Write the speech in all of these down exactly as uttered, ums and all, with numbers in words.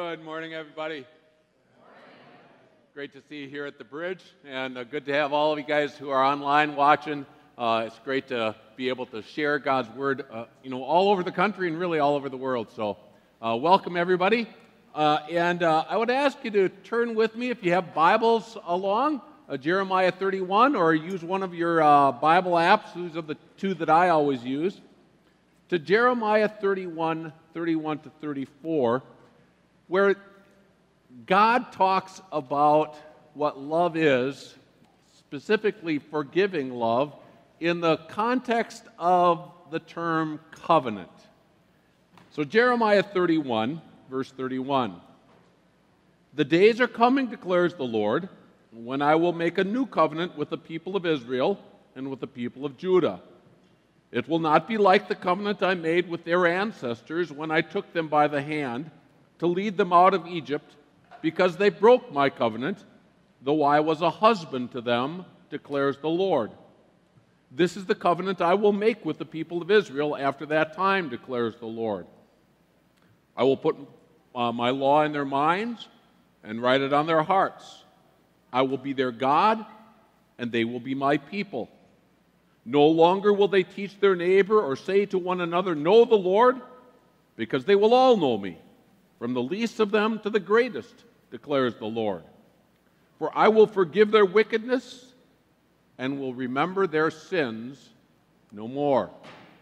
Good morning, everybody. Great to see you here at the bridge, and uh, good to have all of you guys who are online watching. Uh, it's great to be able to share God's Word, uh, you know, all over the country and really all over the world. So, uh, welcome everybody. Uh, and uh, I would ask you to turn with me if you have Bibles along, uh, Jeremiah thirty-one, or use one of your uh, Bible apps. These are the two that I always use. To Jeremiah thirty-one, thirty-one to thirty-four, where God talks about what love is, specifically forgiving love, in the context of the term covenant. So Jeremiah thirty-one, verse thirty-one. The days are coming, declares the Lord, when I will make a new covenant with the people of Israel and with the people of Judah. It will not be like the covenant I made with their ancestors when I took them by the hand to lead them out of Egypt, because they broke my covenant, though I was a husband to them, declares the Lord. This is the covenant I will make with the people of Israel after that time, declares the Lord. I will put uh, my law in their minds and write it on their hearts. I will be their God, and they will be my people. No longer will they teach their neighbor or say to one another, know the Lord, because they will all know me, from the least of them to the greatest, declares the Lord. For I will forgive their wickedness and will remember their sins no more.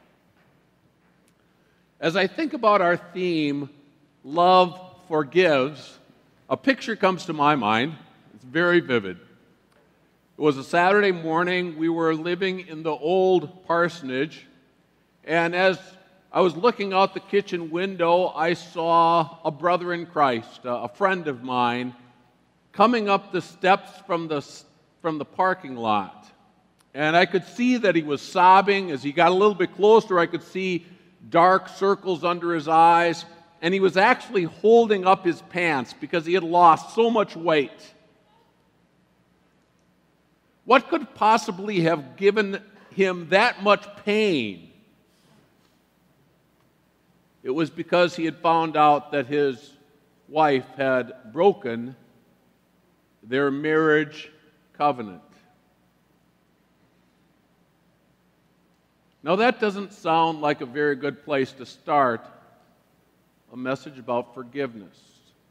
As I think about our theme, Love Forgives, a picture comes to my mind. It's very vivid. It was a Saturday morning. We were living in the old parsonage, and as I was looking out the kitchen window, I saw a brother in Christ, a friend of mine, coming up the steps from the, from the parking lot. And I could see that he was sobbing. As he got a little bit closer, I could see dark circles under his eyes. And he was actually holding up his pants because he had lost so much weight. What could possibly have given him that much pain? It was because he had found out that his wife had broken their marriage covenant. Now, that doesn't sound like a very good place to start a message about forgiveness,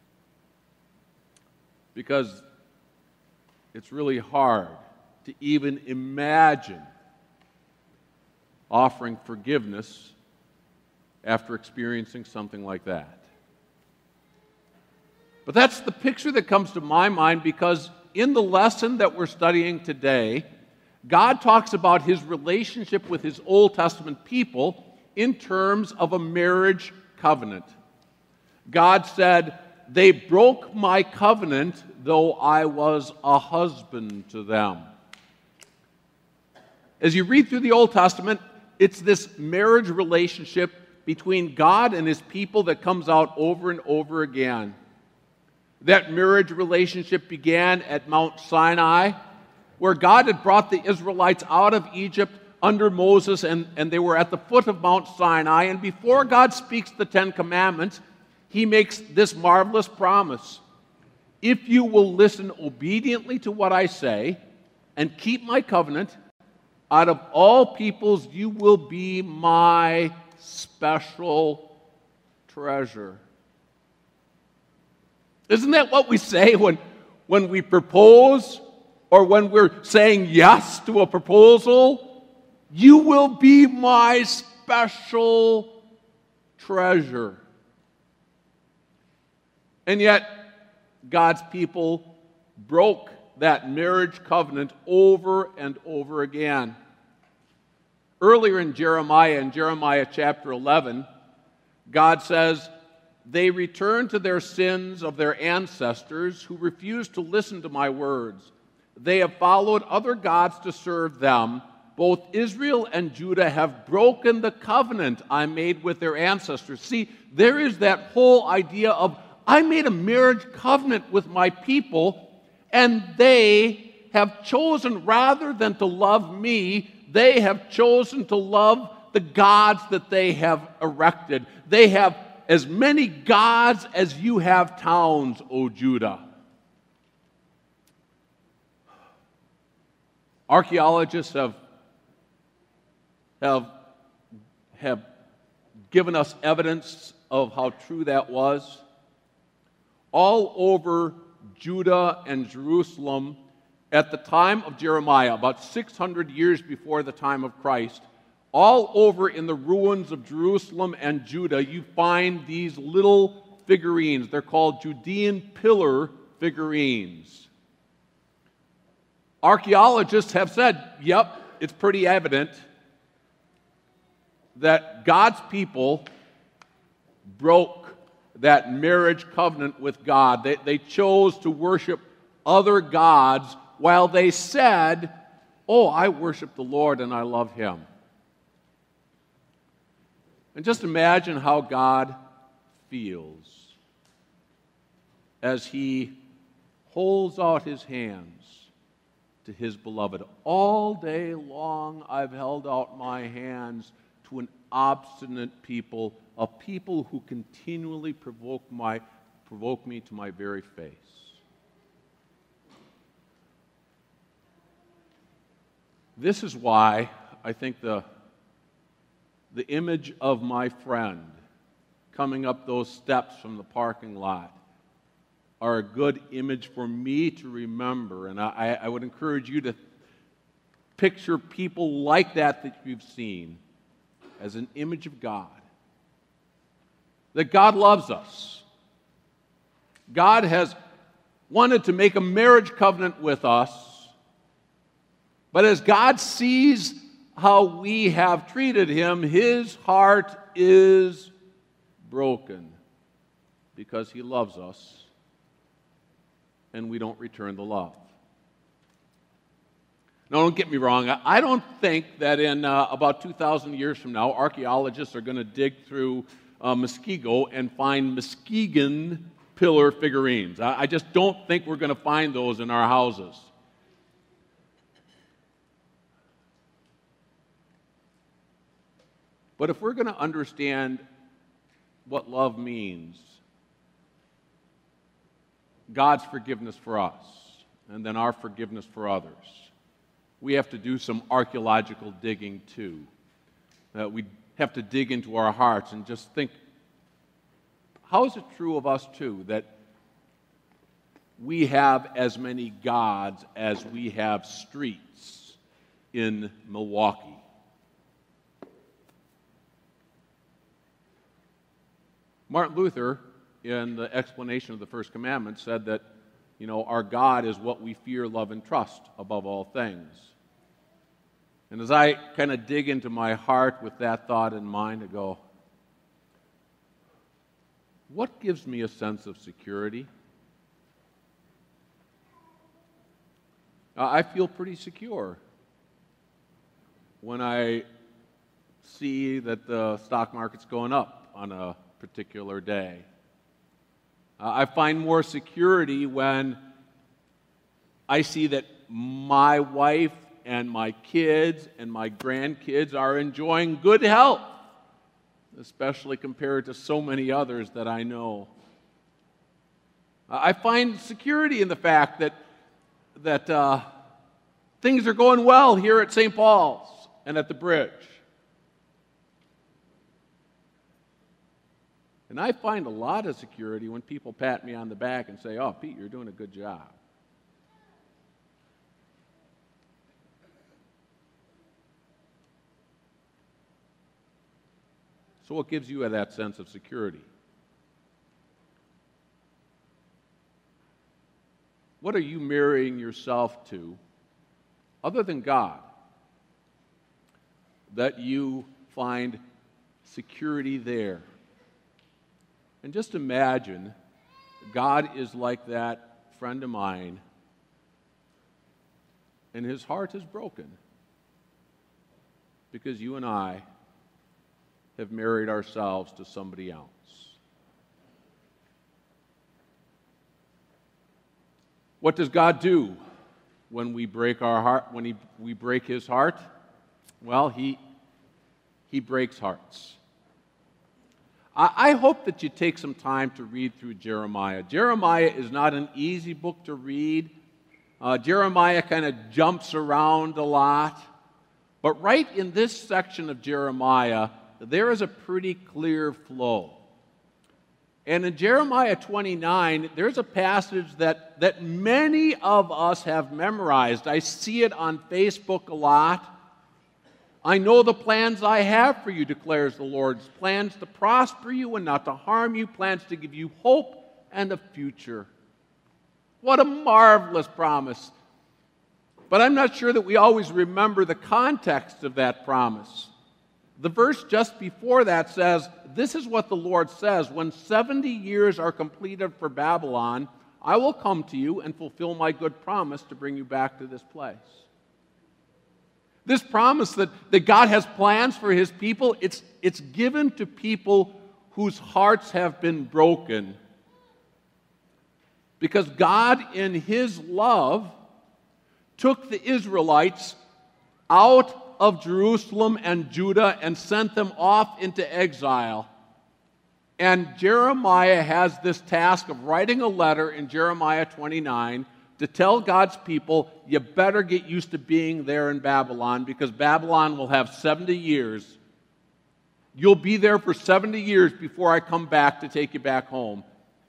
because it's really hard to even imagine offering forgiveness after experiencing something like that. But that's the picture that comes to my mind, because in the lesson that we're studying today, God talks about his relationship with his Old Testament people in terms of a marriage covenant. God said, they broke my covenant, though I was a husband to them. As you read through the Old Testament, it's this marriage relationship between God and his people that comes out over and over again. That marriage relationship began at Mount Sinai, where God had brought the Israelites out of Egypt under Moses, and, and they were at the foot of Mount Sinai. And before God speaks the Ten Commandments, he makes this marvelous promise. If you will listen obediently to what I say and keep my covenant, out of all peoples you will be my special treasure. Isn't that what we say when, when we propose or when we're saying yes to a proposal? You will be my special treasure. And yet, God's people broke that marriage covenant over and over again. Earlier in Jeremiah, in Jeremiah chapter eleven, God says, they returned to their sins of their ancestors who refused to listen to my words. They have followed other gods to serve them. Both Israel and Judah have broken the covenant I made with their ancestors. See, there is that whole idea of, I made a marriage covenant with my people, and they have chosen, rather than to love me, they have chosen to love the gods that they have erected. They have as many gods as you have towns, O Judah. Archaeologists have, have, have given us evidence of how true that was. All over Judah and Jerusalem, at the time of Jeremiah, about six hundred years before the time of Christ, all over in the ruins of Jerusalem and Judah, you find these little figurines. They're called Judean pillar figurines. Archaeologists have said, yep, it's pretty evident that God's people broke that marriage covenant with God. They, they chose to worship other gods while they said, oh, I worship the Lord and I love Him. And just imagine how God feels as He holds out His hands to His beloved. All day long I've held out my hands to an obstinate people, a people who continually provoke my provoke me to my very face. This is why I think the the image of my friend coming up those steps from the parking lot are a good image for me to remember. And I, I would encourage you to picture people like that that you've seen as an image of God. That God loves us. God has wanted to make a marriage covenant with us, but as God sees how we have treated Him, His heart is broken because He loves us and we don't return the love. Now, don't get me wrong. I don't think that in uh, about two thousand years from now, archaeologists are going to dig through uh, Muskego and find Muskegon pillar figurines. I, I just don't think we're going to find those in our houses. But if we're going to understand what love means, God's forgiveness for us, and then our forgiveness for others, we have to do some archaeological digging too. Uh, we have to dig into our hearts and just think, how is it true of us too that we have as many gods as we have streets in Milwaukee? Martin Luther, in the explanation of the First Commandment, said that, you know, our God is what we fear, love, and trust above all things. And as I kind of dig into my heart with that thought in mind, I go, what gives me a sense of security? I feel pretty secure when I see that the stock market's going up on a particular day. Uh, I find more security when I see that my wife and my kids and my grandkids are enjoying good health, especially compared to so many others that I know. Uh, I find security in the fact that, that uh, things are going well here at Saint Paul's and at the bridge. And I find a lot of security when people pat me on the back and say, oh, Pete, you're doing a good job. So what gives you that sense of security? What are you marrying yourself to, other than God, that you find security there? And just imagine God is like that friend of mine, and his heart is broken because you and I have married ourselves to somebody else. What does God do when we break our heart, when he, we break His heart? Well, he, he breaks hearts. I, I hope that you take some time to read through Jeremiah. Jeremiah is not an easy book to read. Uh, Jeremiah kind of jumps around a lot. But right in this section of Jeremiah, there is a pretty clear flow. And in Jeremiah twenty-nine, there's a passage that, that many of us have memorized. I see it on Facebook a lot. I know the plans I have for you, declares the Lord. Plans to prosper you and not to harm you. Plans to give you hope and a future. What a marvelous promise. But I'm not sure that we always remember the context of that promise. The verse just before that says, this is what the Lord says, when seventy years are completed for Babylon, I will come to you and fulfill my good promise to bring you back to this place. This promise that, that God has plans for his people, it's, it's given to people whose hearts have been broken. Because God, in his love, took the Israelites out of Jerusalem and Judah and sent them off into exile. And Jeremiah has this task of writing a letter in Jeremiah twenty-nine to tell God's people, you better get used to being there in Babylon, because Babylon will have seventy years. You'll be there for seventy years before I come back to take you back home.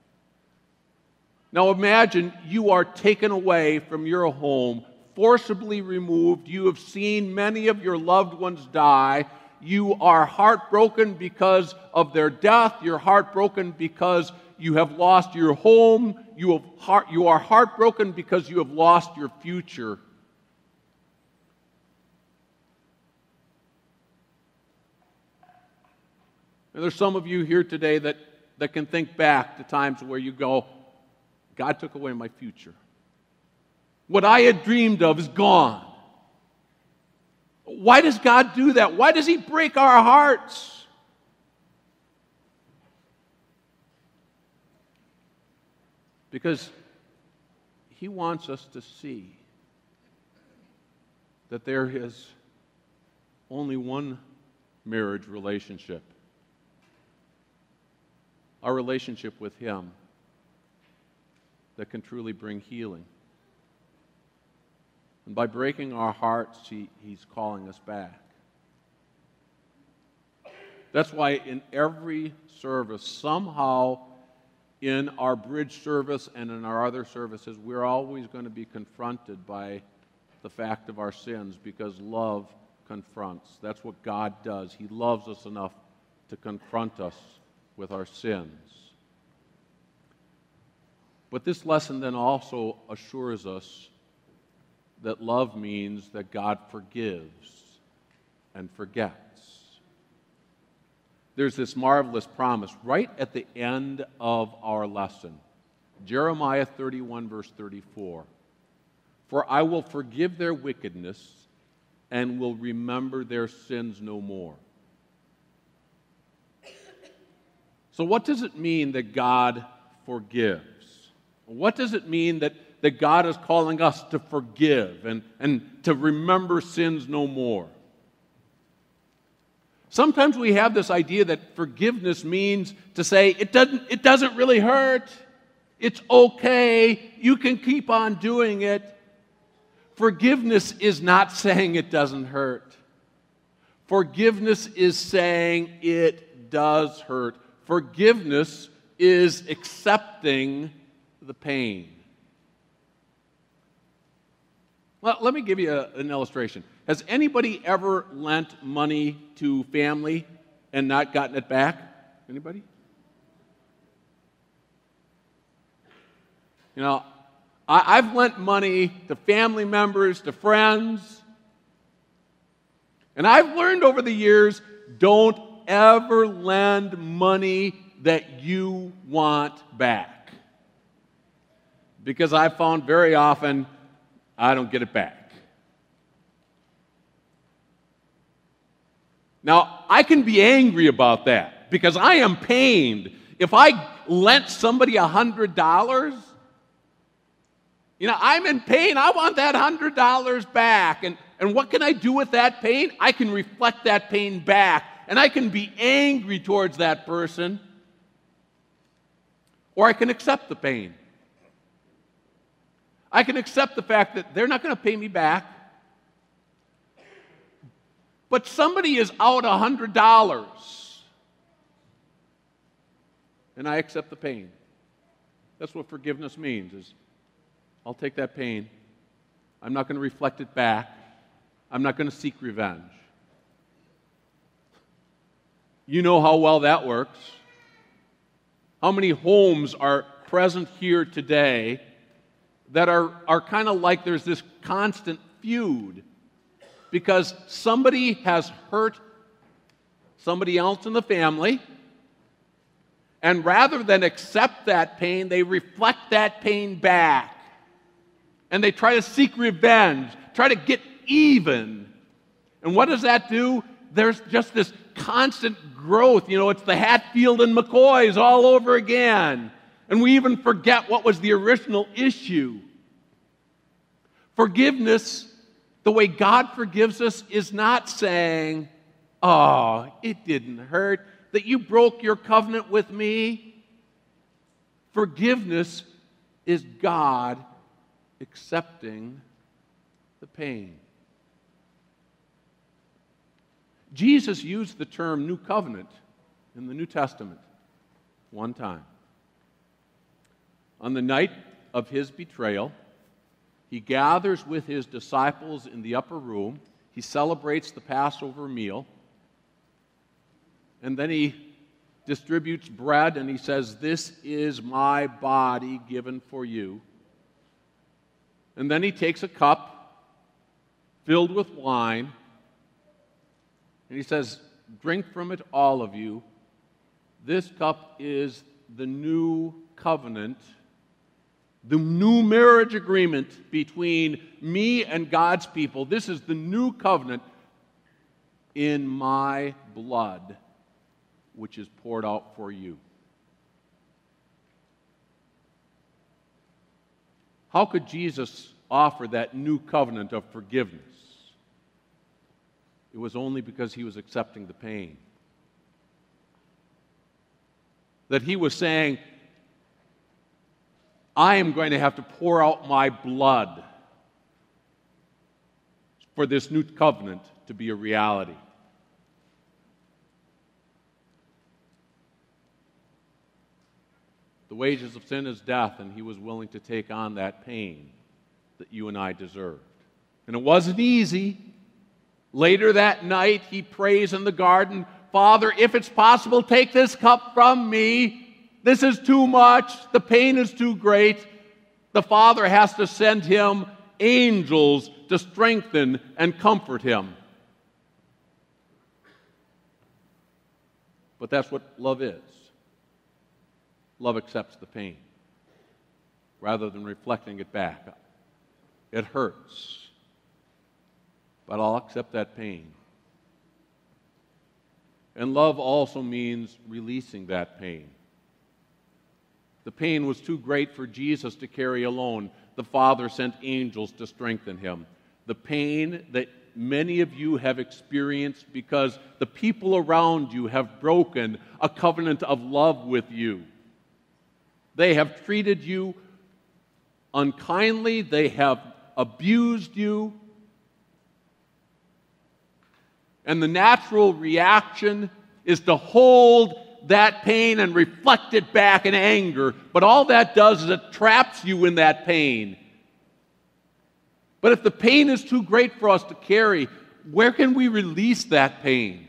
Now imagine you are taken away from your home, forcibly removed. You have seen many of your loved ones die. You are heartbroken because of their death. You're heartbroken because you have lost your home. You, have heart, you are heartbroken because you have lost your future. And there's some of you here today that, that can think back to times where you go, God took away my future. What I had dreamed of is gone. Why does God do that? Why does he break our hearts? Because he wants us to see that there is only one marriage relationship. Our relationship with him that can truly bring healing. And by breaking our hearts, he, he's calling us back. That's why in every service, somehow in our bridge service and in our other services, we're always going to be confronted by the fact of our sins, because love confronts. That's what God does. He loves us enough to confront us with our sins. But this lesson then also assures us that love means that God forgives and forgets. There's this marvelous promise right at the end of our lesson. Jeremiah thirty-one, verse thirty-four. For I will forgive their wickedness and will remember their sins no more. So what does it mean that God forgives? What does it mean that, that God is calling us to forgive and, and to remember sins no more? Sometimes we have this idea that forgiveness means to say, it doesn't, it doesn't really hurt. It's okay. You can keep on doing it. Forgiveness is not saying it doesn't hurt. Forgiveness is saying it does hurt. Forgiveness is accepting the pain. Well, let me give you a, an illustration. Has anybody ever lent money to family and not gotten it back? Anybody? You know, I, I've lent money to family members, to friends, and I've learned over the years, don't ever lend money that you want back. Because I've found very often, I don't get it back. Now, I can be angry about that because I am pained. If I lent somebody one hundred dollars, you know, I'm in pain. I want that one hundred dollars back. And, and what can I do with that pain? I can reflect that pain back and I can be angry towards that person, or I can accept the pain. I can accept the fact that they're not going to pay me back, but somebody is out one hundred dollars, and I accept the pain. That's what forgiveness means, is I'll take that pain. I'm not going to reflect it back. I'm not going to seek revenge. You know how well that works. How many homes are present here today that are, are kind of like there's this constant feud because somebody has hurt somebody else in the family, and rather than accept that pain, they reflect that pain back. And they try to seek revenge, try to get even. And what does that do? There's just this constant growth. You know, it's the Hatfield and McCoys all over again. And we even forget what was the original issue. Forgiveness, the way God forgives us, is not saying, oh, it didn't hurt that you broke your covenant with me. Forgiveness is God accepting the pain. Jesus used the term new covenant in the New Testament one time. On the night of his betrayal, he gathers with his disciples in the upper room. He celebrates the Passover meal. And then he distributes bread and he says, "This is my body given for you." And then he takes a cup filled with wine, and he says, "Drink from it, all of you. This cup is the new covenant, the new marriage agreement between me and God's people. This is the new covenant in my blood, which is poured out for you." How could Jesus offer that new covenant of forgiveness? It was only because he was accepting the pain. That he was saying, I am going to have to pour out my blood for this new covenant to be a reality. The wages of sin is death, and he was willing to take on that pain that you and I deserved. And it wasn't easy. Later that night, he prays in the garden, "Father, if it's possible, take this cup from me. This is too much. The pain is too great." The Father has to send him angels to strengthen and comfort him. But that's what love is. Love accepts the pain rather than reflecting it back. It hurts, but I'll accept that pain. And love also means releasing that pain. The pain was too great for Jesus to carry alone. The Father sent angels to strengthen him. The pain that many of you have experienced because the people around you have broken a covenant of love with you. They have treated you unkindly. They have abused you. And the natural reaction is to hold that pain and reflect it back in anger. But all that does is it traps you in that pain. But if the pain is too great for us to carry, where can we release that pain?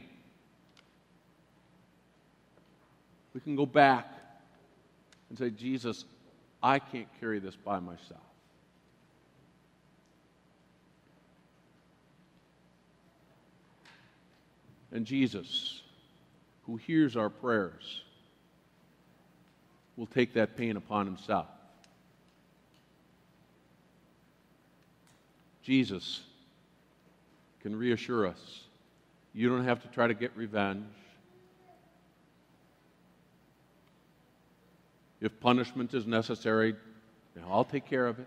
We can go back and say, "Jesus, I can't carry this by myself." And Jesus, who hears our prayers, will take that pain upon himself. Jesus can reassure us, you don't have to try to get revenge. If punishment is necessary, you know, I'll take care of it.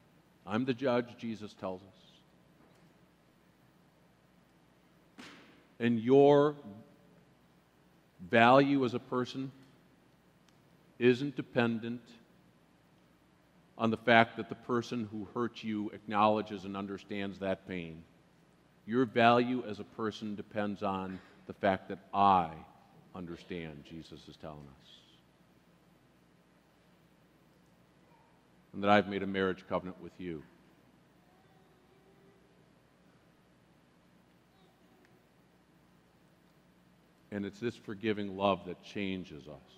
I'm the judge, Jesus tells us. And your value as a person isn't dependent on the fact that the person who hurt you acknowledges and understands that pain. Your value as a person depends on the fact that I understand, Jesus is telling us. And that I've made a marriage covenant with you. And it's this forgiving love that changes us.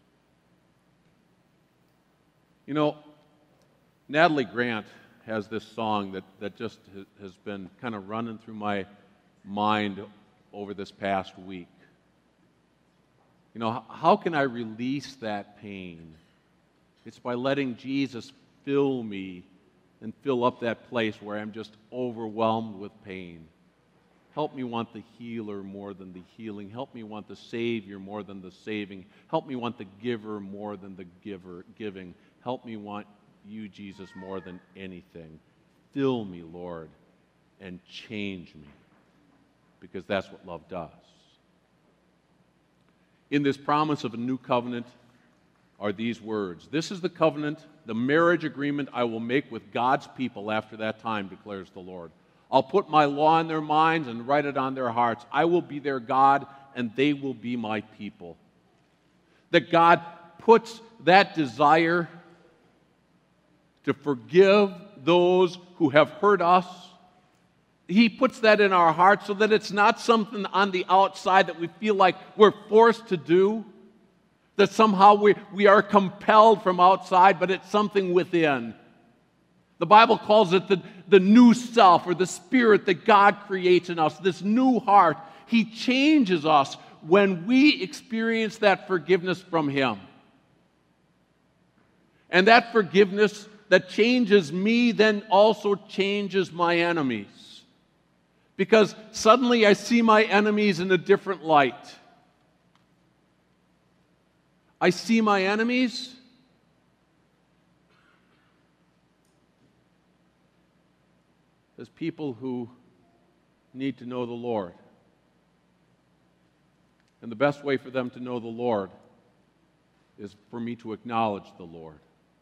You know, Natalie Grant has this song that, that just has been kind of running through my mind over this past week. You know, how can I release that pain? It's by letting Jesus fill me and fill up that place where I'm just overwhelmed with pain. Help me want the healer more than the healing. Help me want the Savior more than the saving. Help me want the giver more than the giver giving. Help me want you, Jesus, more than anything. Fill me, Lord, and change me, because that's what love does. In this promise of a new covenant are these words. This is the covenant, the marriage agreement I will make with God's people after that time, declares the Lord. I'll put my law in their minds and write it on their hearts. I will be their God, and they will be my people. That God puts that desire to forgive those who have hurt us. He puts that in our hearts so that it's not something on the outside that we feel like we're forced to do, that somehow we, we are compelled from outside, but it's something within. The Bible calls it the, the new self, or the spirit that God creates in us, this new heart. He changes us when we experience that forgiveness from Him. And that forgiveness that changes me then also changes my enemies. Because suddenly I see my enemies in a different light. I see my enemies as people who need to know the Lord. And the best way for them to know the Lord is for me to acknowledge the Lord.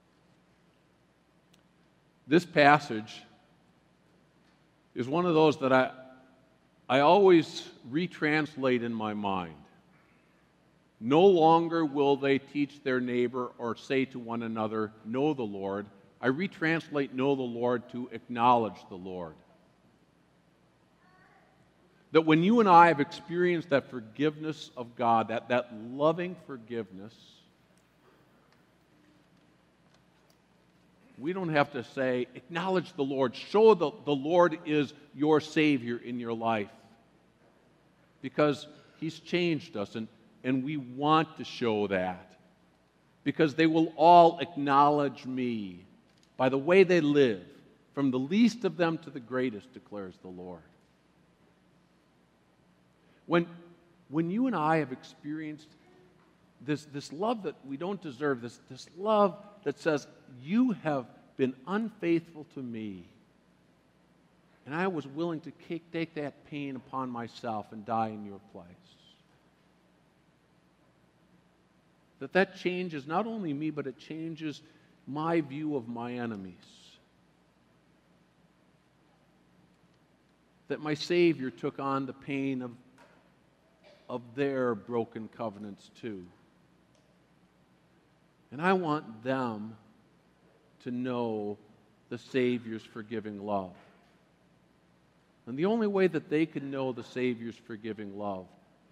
This passage is one of those that I, I always retranslate in my mind. No longer will they teach their neighbor or say to one another, know the Lord. I retranslate know the Lord to acknowledge the Lord. That when you and I have experienced that forgiveness of God, that, that loving forgiveness, we don't have to say, acknowledge the Lord. Show the, the Lord is your Savior in your life. Because He's changed us, and, and we want to show that. Because they will all acknowledge me by the way they live, from the least of them to the greatest, declares the Lord. When, when you and I have experienced this, this love that we don't deserve, this, this love that says, you have been unfaithful to me, and I was willing to take that pain upon myself and die in your place. That that changes not only me, but it changes my view of my enemies. That my Savior took on the pain of, of their broken covenants too. And I want them to know the Savior's forgiving love. And the only way that they can know the Savior's forgiving love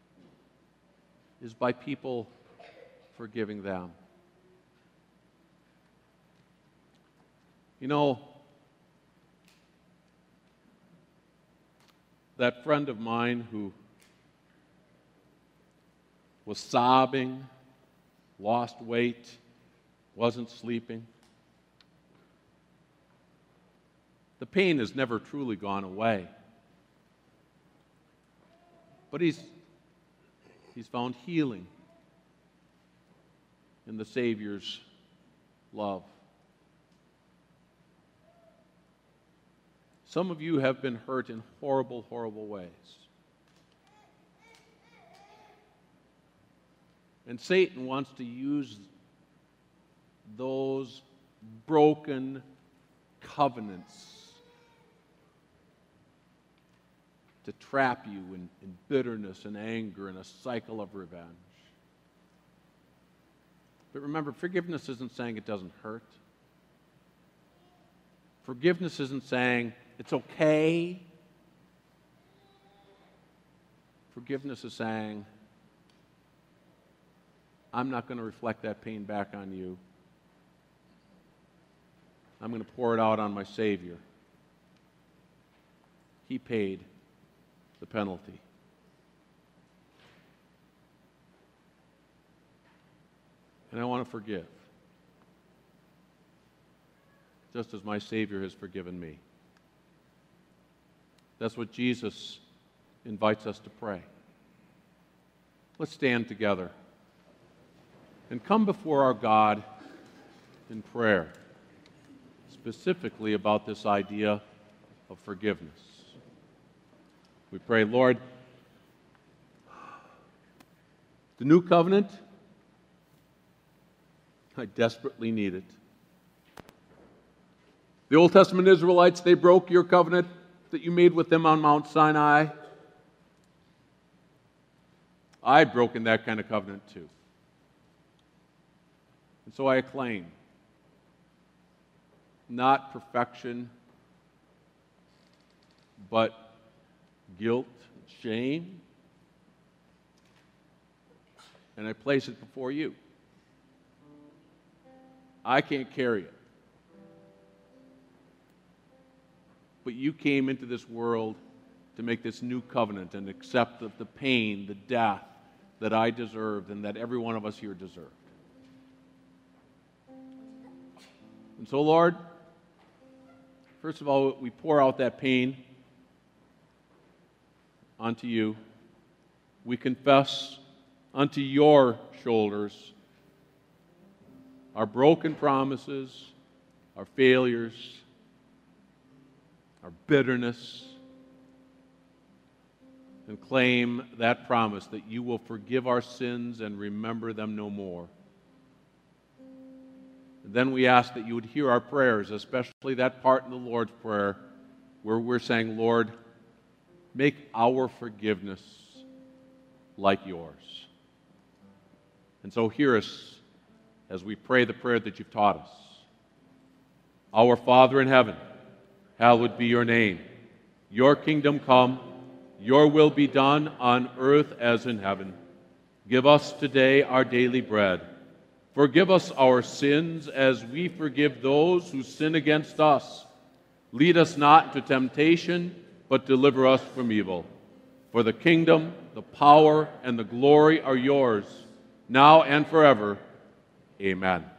is by people forgiving them. You know, that friend of mine who was sobbing, lost weight, wasn't sleeping. The pain has never truly gone away. But he's, he's found healing in the Savior's love. Some of you have been hurt in horrible, horrible ways. And Satan wants to use those broken covenants to trap you in, in bitterness and anger and a cycle of revenge. But remember, forgiveness isn't saying it doesn't hurt. Forgiveness isn't saying it's okay. Forgiveness is saying, I'm not going to reflect that pain back on you. I'm going to pour it out on my Savior. He paid the penalty. And I want to forgive, just as my Savior has forgiven me. That's what Jesus invites us to pray. Let's stand together and come before our God in prayer, specifically about this idea of forgiveness. We pray, Lord, the new covenant, I desperately need it. The Old Testament Israelites, they broke your covenant that you made with them on Mount Sinai. I've broken that kind of covenant too. And so I acclaim not perfection, but guilt, shame, and I place it before you. I can't carry it. But you came into this world to make this new covenant and accept the, the pain, the death that I deserved and that every one of us here deserved. And so, Lord, first of all, we pour out that pain onto you. We confess unto your shoulders our broken promises, our failures, our bitterness, and claim that promise that you will forgive our sins and remember them no more. And then we ask that you would hear our prayers, especially that part in the Lord's Prayer where we're saying, Lord, make our forgiveness like yours. And so hear us as we pray the prayer that you've taught us. Our Father in heaven, hallowed be your name. Your kingdom come, your will be done on earth as in heaven. Give us today our daily bread. Forgive us our sins as we forgive those who sin against us. Lead us not into temptation, but deliver us from evil. For the kingdom, the power, and the glory are yours, now and forever. Amen.